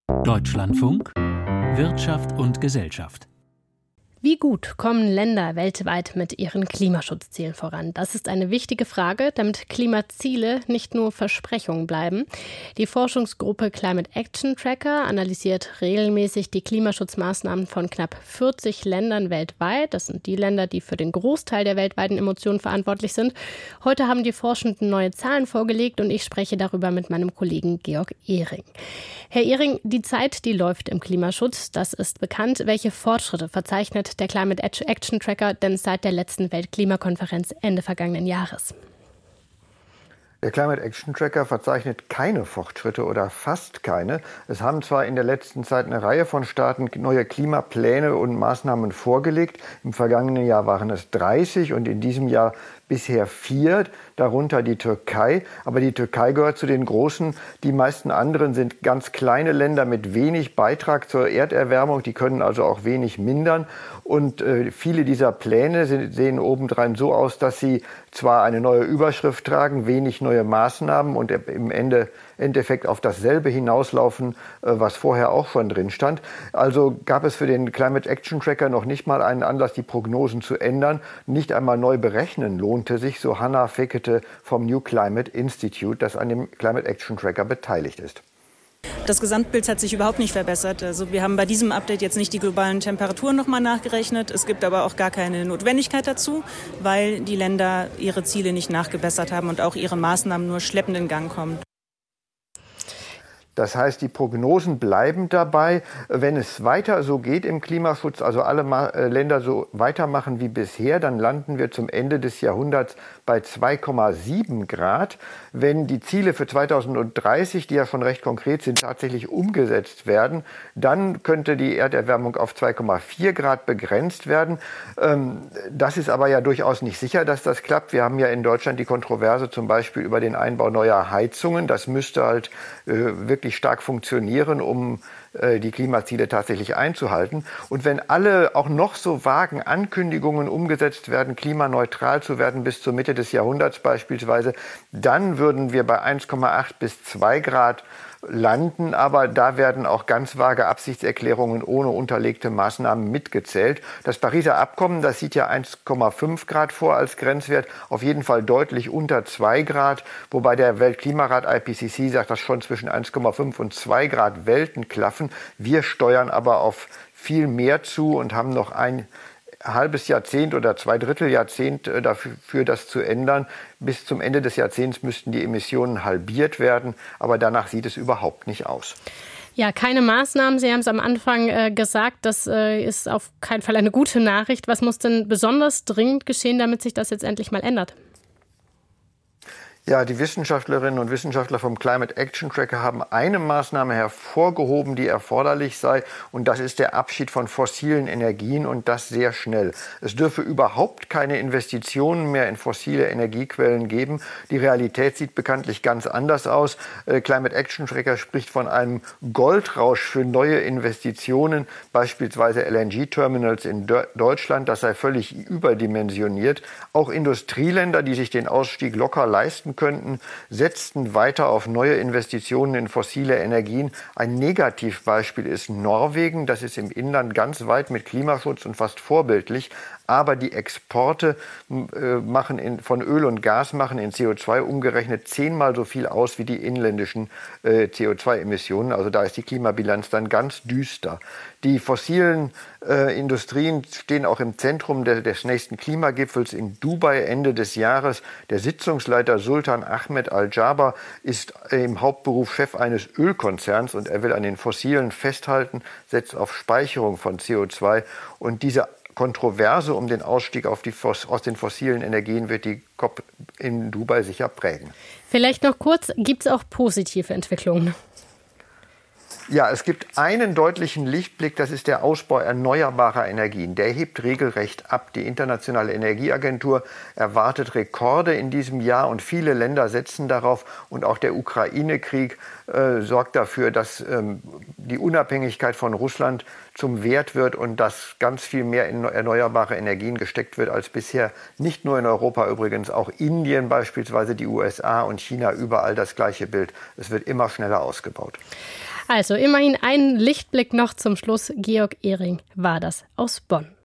Deutschlandfunk Wirtschaft und Gesellschaft. Wie gut kommen Länder weltweit mit ihren Klimaschutzzielen voran? Das ist eine wichtige Frage, damit Klimaziele nicht nur Versprechungen bleiben. Die Forschungsgruppe Climate Action Tracker analysiert regelmäßig die Klimaschutzmaßnahmen von knapp 40 Ländern weltweit. Das sind die Länder, die für den Großteil der weltweiten Emissionen verantwortlich sind. Heute haben die Forschenden neue Zahlen vorgelegt und ich spreche darüber mit meinem Kollegen Georg Ehring. Herr Ehring, die Zeit, die läuft im Klimaschutz, das ist bekannt. Welche Fortschritte verzeichnet der Climate Action Tracker denn seit der letzten Weltklimakonferenz Ende vergangenen Jahres? Der Climate Action Tracker verzeichnet keine Fortschritte oder fast keine. Es haben zwar in der letzten Zeit eine Reihe von Staaten neue Klimapläne und Maßnahmen vorgelegt. Im vergangenen Jahr waren es 30 und in diesem Jahr bisher 4, darunter die Türkei. Aber die Türkei gehört zu den großen. Die meisten anderen sind ganz kleine Länder mit wenig Beitrag zur Erderwärmung. Die können also auch wenig mindern. Und viele dieser Pläne sehen obendrein so aus, dass sie zwar eine neue Überschrift tragen, wenig neue Maßnahmen und im Endeffekt auf dasselbe hinauslaufen, was vorher auch schon drin stand. Also gab es für den Climate Action Tracker noch nicht mal einen Anlass, die Prognosen zu ändern. Nicht einmal neu berechnen lohnte sich, so Hannah Fekete vom New Climate Institute, das an dem Climate Action Tracker beteiligt ist. Das Gesamtbild hat sich überhaupt nicht verbessert. Also wir haben bei diesem Update jetzt nicht die globalen Temperaturen nochmal nachgerechnet. Es gibt aber auch gar keine Notwendigkeit dazu, weil die Länder ihre Ziele nicht nachgebessert haben und auch ihre Maßnahmen nur schleppend in Gang kommen. Das heißt, die Prognosen bleiben dabei. Wenn es weiter so geht im Klimaschutz, also alle Länder so weitermachen wie bisher, dann landen wir zum Ende des Jahrhunderts bei 2,7 Grad. Wenn die Ziele für 2030, die ja schon recht konkret sind, tatsächlich umgesetzt werden, dann könnte die Erderwärmung auf 2,4 Grad begrenzt werden. Das ist aber ja durchaus nicht sicher, dass das klappt. Wir haben ja in Deutschland die Kontroverse zum Beispiel über den Einbau neuer Heizungen. Das müsste halt wirklich stark funktionieren, um die Klimaziele tatsächlich einzuhalten. Und wenn alle auch noch so vagen Ankündigungen umgesetzt werden, klimaneutral zu werden bis zur Mitte des Jahrhunderts beispielsweise, dann würden wir bei 1,8 bis 2 Grad landen, aber da werden auch ganz vage Absichtserklärungen ohne unterlegte Maßnahmen mitgezählt. Das Pariser Abkommen, das sieht ja 1,5 Grad vor als Grenzwert, auf jeden Fall deutlich unter 2 Grad, wobei der Weltklimarat IPCC sagt, dass schon zwischen 1,5 und 2 Grad Welten klaffen. Wir steuern aber auf viel mehr zu und haben noch ein halbes Jahrzehnt oder 2/3 Jahrzehnt dafür, das zu ändern. Bis zum Ende des Jahrzehnts müssten die Emissionen halbiert werden, aber danach sieht es überhaupt nicht aus. Ja, keine Maßnahmen. Sie haben es am Anfang gesagt, das ist auf keinen Fall eine gute Nachricht. Was muss denn besonders dringend geschehen, damit sich das jetzt endlich mal ändert? Ja, die Wissenschaftlerinnen und Wissenschaftler vom Climate Action Tracker haben eine Maßnahme hervorgehoben, die erforderlich sei. Und das ist der Abschied von fossilen Energien und das sehr schnell. Es dürfe überhaupt keine Investitionen mehr in fossile Energiequellen geben. Die Realität sieht bekanntlich ganz anders aus. Climate Action Tracker spricht von einem Goldrausch für neue Investitionen, beispielsweise LNG-Terminals in Deutschland. Das sei völlig überdimensioniert. Auch Industrieländer, die sich den Ausstieg locker leisten könnten, setzten weiter auf neue Investitionen in fossile Energien. Ein Negativbeispiel ist Norwegen. Das ist im Inland ganz weit mit Klimaschutz und fast vorbildlich. Aber die Exporte von Öl und Gas machen in CO2 umgerechnet 10-mal so viel aus wie die inländischen CO2-Emissionen. Also da ist die Klimabilanz dann ganz düster. Die fossilen Industrien stehen auch im Zentrum des nächsten Klimagipfels in Dubai Ende des Jahres. Der Sitzungsleiter Sultan Ahmed Al-Jaber ist im Hauptberuf Chef eines Ölkonzerns und er will an den Fossilen festhalten, setzt auf Speicherung von CO2. Und diese Kontroverse um den Ausstieg aus den fossilen Energien wird die COP in Dubai sicher prägen. Vielleicht noch kurz, gibt es auch positive Entwicklungen? Ja, es gibt einen deutlichen Lichtblick, das ist der Ausbau erneuerbarer Energien. Der hebt regelrecht ab. Die Internationale Energieagentur erwartet Rekorde in diesem Jahr und viele Länder setzen darauf. Und auch der Ukraine-Krieg sorgt dafür, dass die Unabhängigkeit von Russland zum Wert wird und dass ganz viel mehr in erneuerbare Energien gesteckt wird als bisher. Nicht nur in Europa übrigens, auch Indien beispielsweise, die USA und China, überall das gleiche Bild. Es wird immer schneller ausgebaut. Also immerhin ein Lichtblick noch zum Schluss. Georg Ehring war das aus Bonn.